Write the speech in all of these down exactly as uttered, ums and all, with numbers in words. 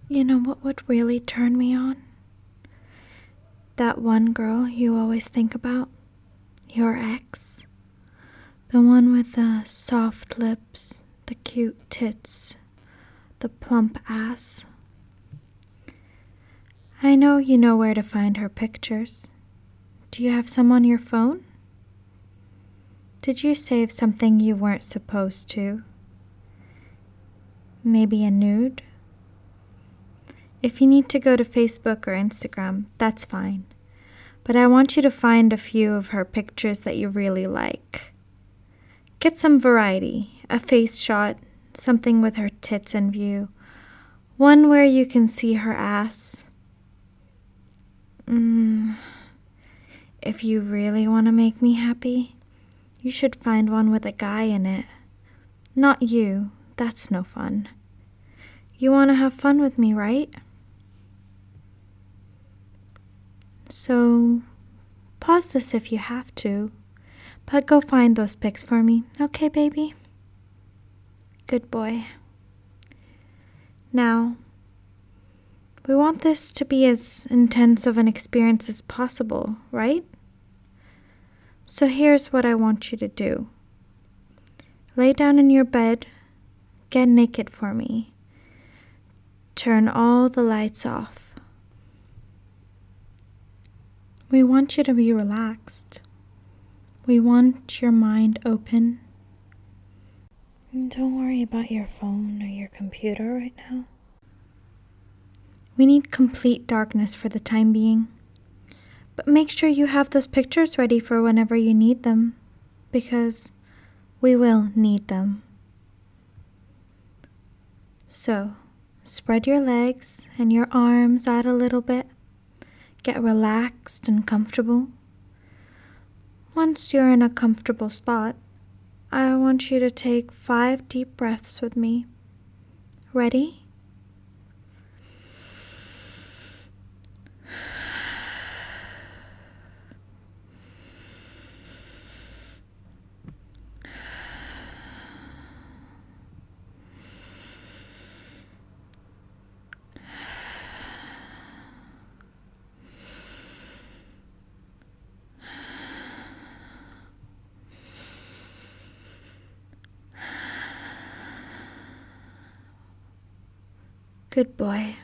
You know what would really turn me on? That one girl you always think about. Your ex. The one with the soft lips, the cute tits, the plump ass. I know you know where to find her pictures. Do you have some on your phone? Did you save something you weren't supposed to? Maybe a nude? If you need to go to Facebook or Instagram, that's fine. But I want you to find a few of her pictures that you really like. Get some variety, a face shot, something with her tits in view, one where you can see her ass. Mm, if you really want to make me happy, you should find one with a guy in it. Not you, that's no fun. You want to have fun with me, right? So, pause this if you have to, but go find those pics for me, okay, baby? Good boy. Now, we want this to be as intense of an experience as possible, right? So here's what I want you to do. Lay down in your bed, get naked for me. Turn all the lights off. We want you to be relaxed. We want your mind open. And don't worry about your phone or your computer right now. We need complete darkness for the time being. But make sure you have those pictures ready for whenever you need them, because we will need them. So, spread your legs and your arms out a little bit. Get relaxed and comfortable. Once you're in a comfortable spot, I want you to take five deep breaths with me. Ready? Good boy.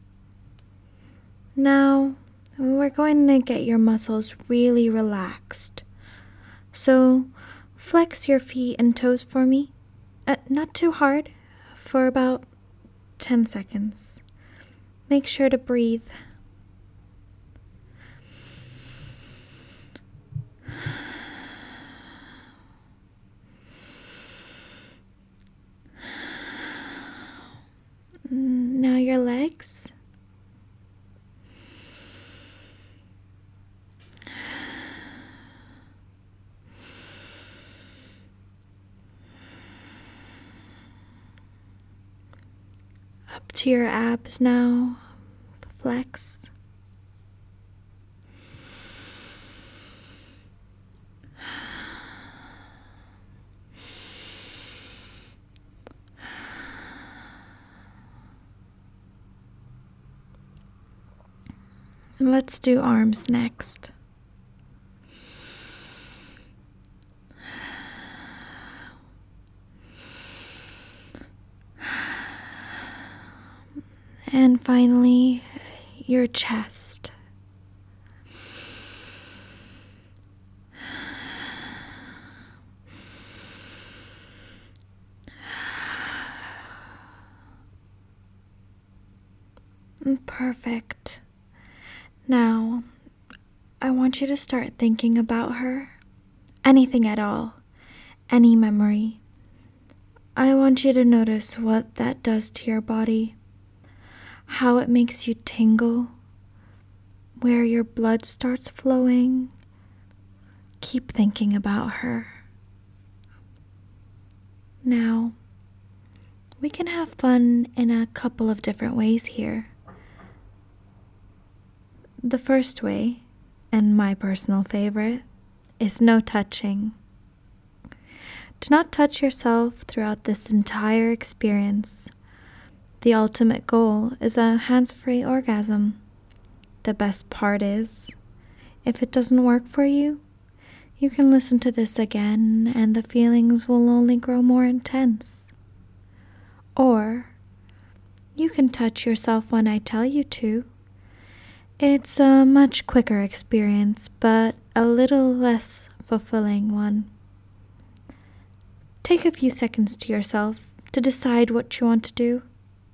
Now, we're going to get your muscles really relaxed. So, flex your feet and toes for me. Uh, not too hard, for about ten seconds. Make sure to breathe. Now your legs. Up to your abs now. Flex. Let's do arms next. And finally, your chest. Perfect. Now, I want you to start thinking about her. Anything at all. Any memory. I want you to notice what that does to your body. How it makes you tingle. Where your blood starts flowing. Keep thinking about her. Now, we can have fun in a couple of different ways here. The first way, and my personal favorite, is no touching. Do not touch yourself throughout this entire experience. The ultimate goal is a hands-free orgasm. The best part is, if it doesn't work for you, you can listen to this again and the feelings will only grow more intense. Or you can touch yourself when I tell you to. It's a much quicker experience, but a little less fulfilling one. Take a few seconds to yourself to decide what you want to do.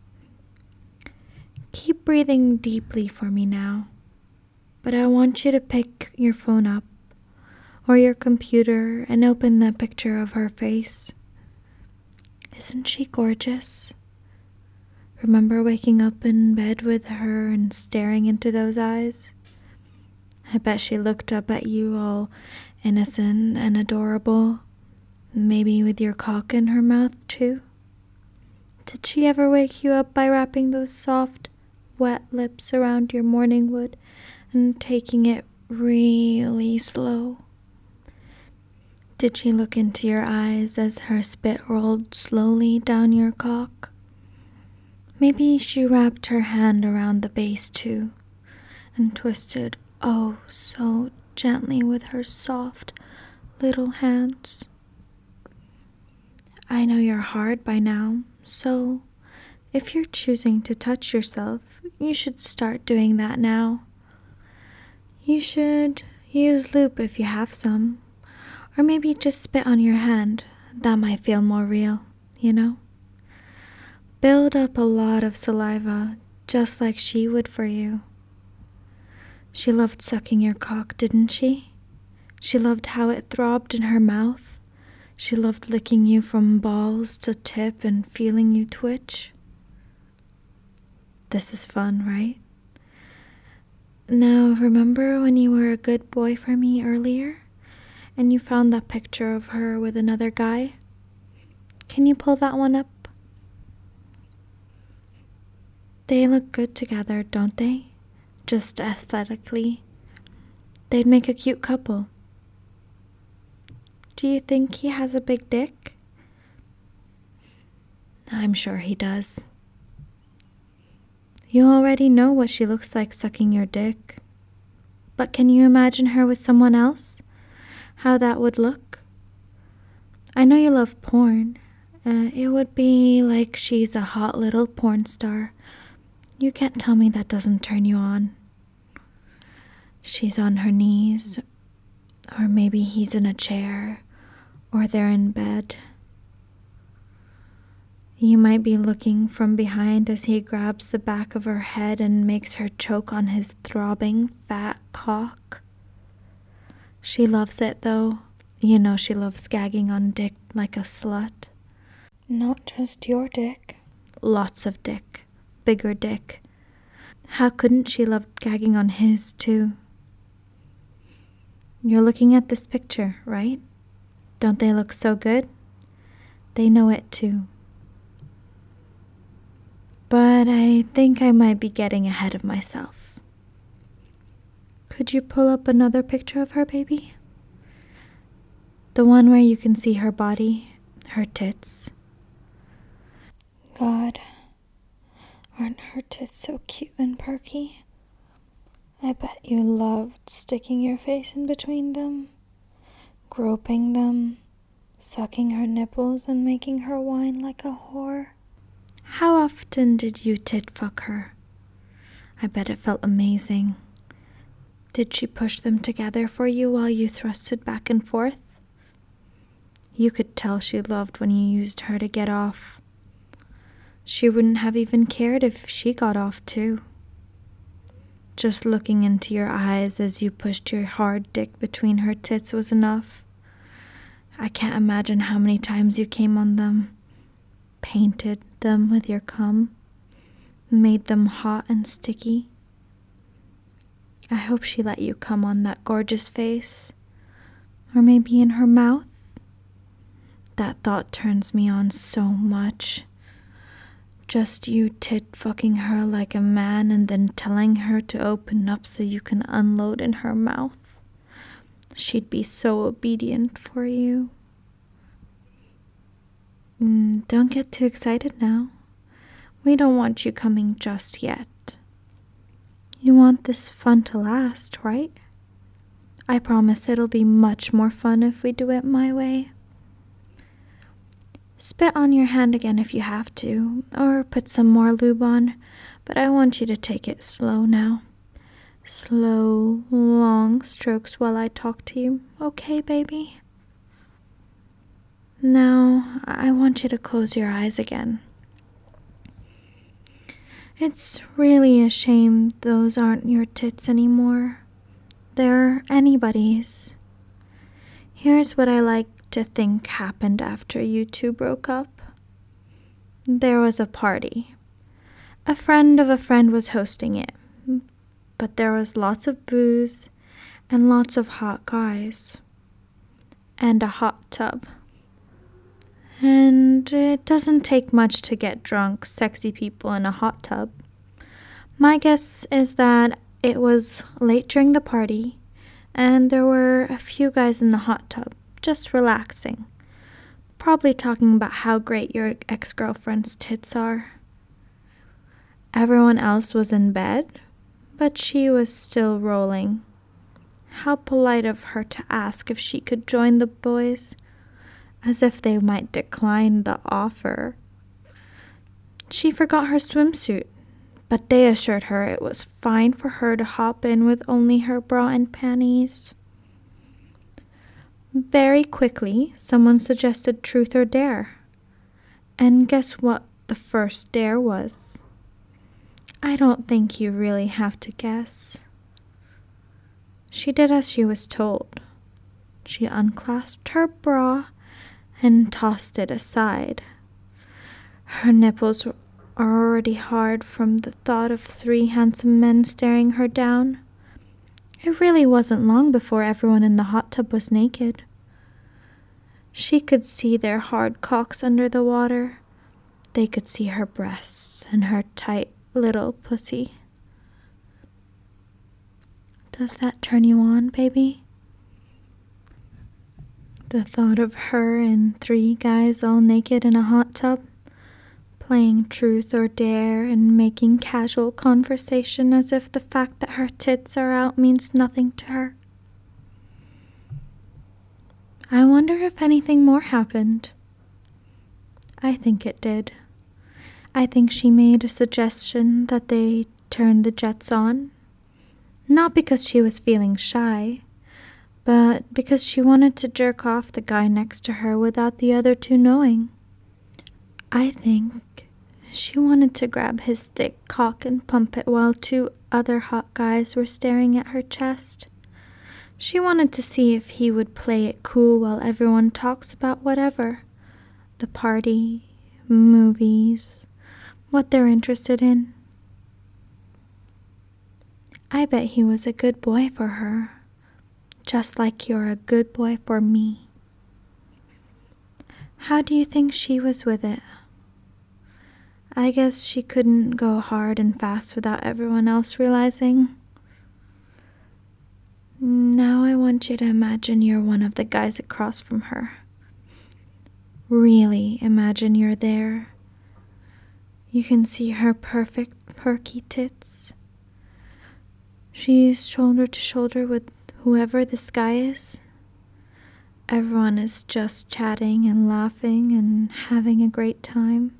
Keep breathing deeply for me now, but I want you to pick your phone up or your computer and open the picture of her face. Isn't she gorgeous? Remember waking up in bed with her and staring into those eyes? I bet she looked up at you all innocent and adorable, maybe with your cock in her mouth too. Did she ever wake you up by wrapping those soft, wet lips around your morning wood and taking it really slow? Did she look into your eyes as her spit rolled slowly down your cock? Maybe she wrapped her hand around the base too and twisted oh so gently with her soft little hands. I know you're hard by now, so if you're choosing to touch yourself, you should start doing that now. You should use lube if you have some, or maybe just spit on your hand. That might feel more real, you know? Build up a lot of saliva, just like she would for you. She loved sucking your cock, didn't she? She loved how it throbbed in her mouth. She loved licking you from balls to tip and feeling you twitch. This is fun, right? Now, remember when you were a good boy for me earlier and you found that picture of her with another guy? Can you pull that one up? They look good together, don't they? Just aesthetically. They'd make a cute couple. Do you think he has a big dick? I'm sure he does. You already know what she looks like sucking your dick. But can you imagine her with someone else? How that would look? I know you love porn. Uh, it would be like she's a hot little porn star. You can't tell me that doesn't turn you on. She's on her knees, or maybe he's in a chair, or they're in bed. You might be looking from behind as he grabs the back of her head and makes her choke on his throbbing fat cock. She loves it though. You know she loves gagging on dick like a slut. Not just your dick. Lots of dick. Bigger dick. How couldn't she love gagging on his too? You're looking at this picture, right? Don't they look so good? They know it too. But I think I might be getting ahead of myself. Could you pull up another picture of her, baby? The one where you can see her body, her tits. God, aren't her tits so cute and perky? I bet you loved sticking your face in between them, groping them, sucking her nipples and making her whine like a whore. How often did you tit fuck her? I bet it felt amazing. Did she push them together for you while you thrusted back and forth? You could tell she loved when you used her to get off. She wouldn't have even cared if she got off too. Just looking into your eyes as you pushed your hard dick between her tits was enough. I can't imagine how many times you came on them, painted them with your cum, made them hot and sticky. I hope she let you come on that gorgeous face, or maybe in her mouth. That thought turns me on so much. Just you tit fucking her like a man and then telling her to open up so you can unload in her mouth. She'd be so obedient for you. Mm, don't get too excited now. We don't want you coming just yet. You want this fun to last, right? I promise it'll be much more fun if we do it my way. Spit on your hand again if you have to, or put some more lube on, but I want you to take it slow now. Slow, long strokes while I talk to you, okay, baby? Now, I want you to close your eyes again. It's really a shame those aren't your tits anymore. They're anybody's. Here's what I like to think happened after you two broke up. There was a party. A friend of a friend was hosting it, but there was lots of booze and lots of hot guys and a hot tub. And it doesn't take much to get drunk, sexy people in a hot tub. My guess is that it was late during the party, and there were a few guys in the hot tub, just relaxing, probably talking about how great your ex-girlfriend's tits are. Everyone else was in bed, but she was still rolling. How polite of her to ask if she could join the boys, as if they might decline the offer. She forgot her swimsuit, but they assured her it was fine for her to hop in with only her bra and panties. Very quickly, someone suggested truth or dare. And guess what the first dare was? I don't think you really have to guess. She did as she was told. She unclasped her bra and tossed it aside. Her nipples were already hard from the thought of three handsome men staring her down. It really wasn't long before everyone in the hot tub was naked. She could see their hard cocks under the water. They could see her breasts and her tight little pussy. Does that turn you on, baby? The thought of her and three guys all naked in a hot tub, playing truth or dare and making casual conversation as if the fact that her tits are out means nothing to her. I wonder if anything more happened. I think it did. I think she made a suggestion that they turn the jets on, not because she was feeling shy, but because she wanted to jerk off the guy next to her without the other two knowing. I think she wanted to grab his thick cock and pump it while two other hot guys were staring at her chest. She wanted to see if he would play it cool while everyone talks about whatever. The party, movies, what they're interested in. I bet he was a good boy for her, just like you're a good boy for me. How do you think she was with it? I guess she couldn't go hard and fast without everyone else realizing. Now I want you to imagine you're one of the guys across from her. Really imagine you're there. You can see her perfect, perky tits. She's shoulder to shoulder with whoever this guy is. Everyone is just chatting and laughing and having a great time.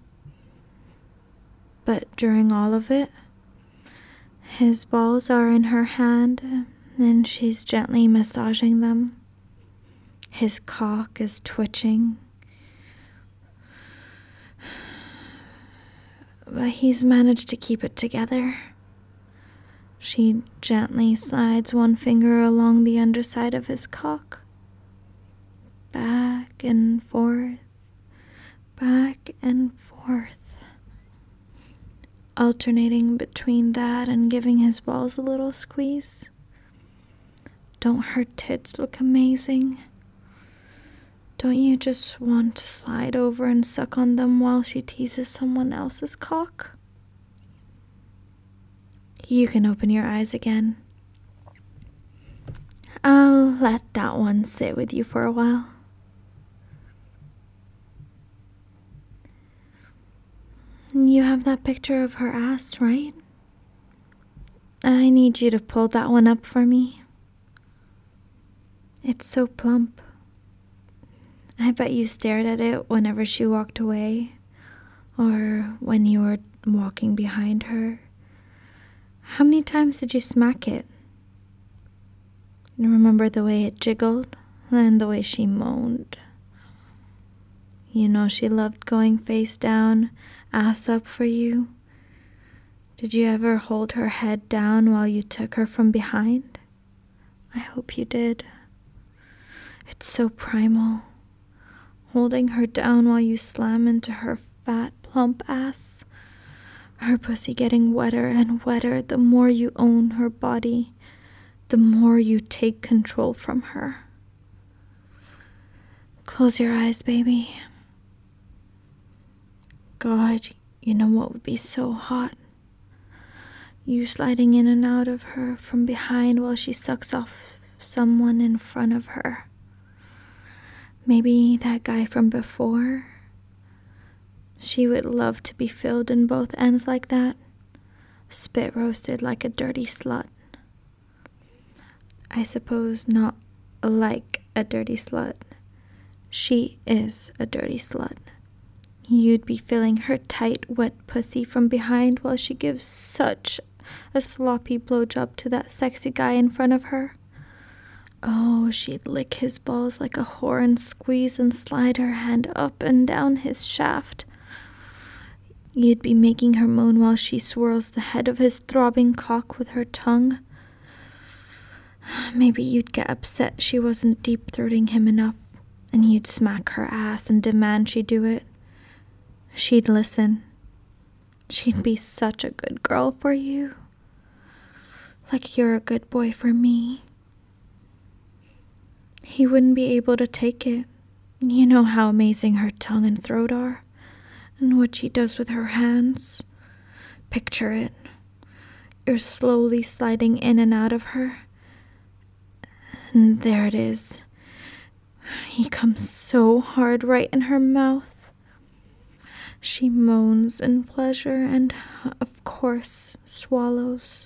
But during all of it, his balls are in her hand and she's gently massaging them. His cock is twitching. But he's managed to keep it together. She gently slides one finger along the underside of his cock. Back and forth, back and forth. Alternating between that and giving his balls a little squeeze. Don't her tits look amazing? Don't you just want to slide over and suck on them while she teases someone else's cock? You can open your eyes again. I'll let that one sit with you for a while. You have that picture of her ass, right? I need you to pull that one up for me. It's so plump. I bet you stared at it whenever she walked away, or when you were walking behind her. How many times did you smack it? You remember the way it jiggled and the way she moaned? You know she loved going face down, ass up for you. Did you ever hold her head down while you took her from behind? I hope you did. It's so primal. Holding her down while you slam into her fat, plump ass. Her pussy getting wetter and wetter the more you own her body, the more you take control from her. Close your eyes, baby. God, you know what would be so hot? You sliding in and out of her from behind while she sucks off someone in front of her. Maybe that guy from before. She would love to be filled in both ends like that. Spit roasted like a dirty slut. I suppose not like a dirty slut. She is a dirty slut. You'd be filling her tight, wet pussy from behind while she gives such a sloppy blowjob to that sexy guy in front of her. Oh, she'd lick his balls like a whore and squeeze and slide her hand up and down his shaft. You'd be making her moan while she swirls the head of his throbbing cock with her tongue. Maybe you'd get upset she wasn't deep-throating him enough, and you'd smack her ass and demand she do it. She'd listen. She'd be such a good girl for you. Like you're a good boy for me. He wouldn't be able to take it. You know how amazing her tongue and throat are, and what she does with her hands. Picture it. You're slowly sliding in and out of her. And there it is. He comes so hard right in her mouth. She moans in pleasure and, of course, swallows.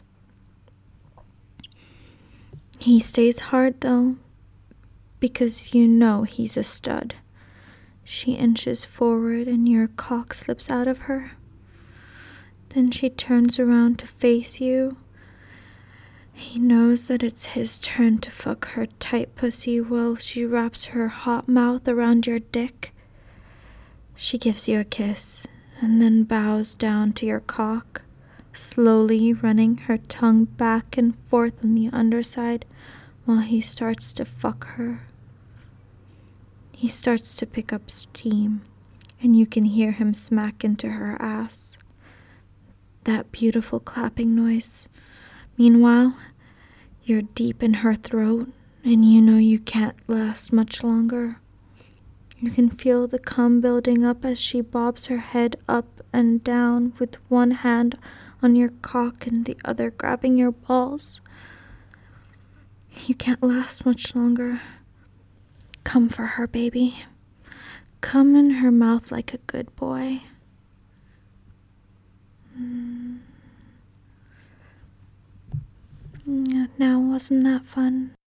He stays hard, though, because you know he's a stud. She inches forward and your cock slips out of her. Then she turns around to face you. He knows that it's his turn to fuck her tight pussy while she wraps her hot mouth around your dick. She gives you a kiss and then bows down to your cock, slowly running her tongue back and forth on the underside while he starts to fuck her. He starts to pick up steam, and you can hear him smack into her ass. That beautiful clapping noise. Meanwhile, you're deep in her throat, and you know you can't last much longer. You can feel the cum building up as she bobs her head up and down with one hand on your cock and the other grabbing your balls. You can't last much longer. Come for her, baby. Come in her mouth like a good boy. Mm. Now, wasn't that fun?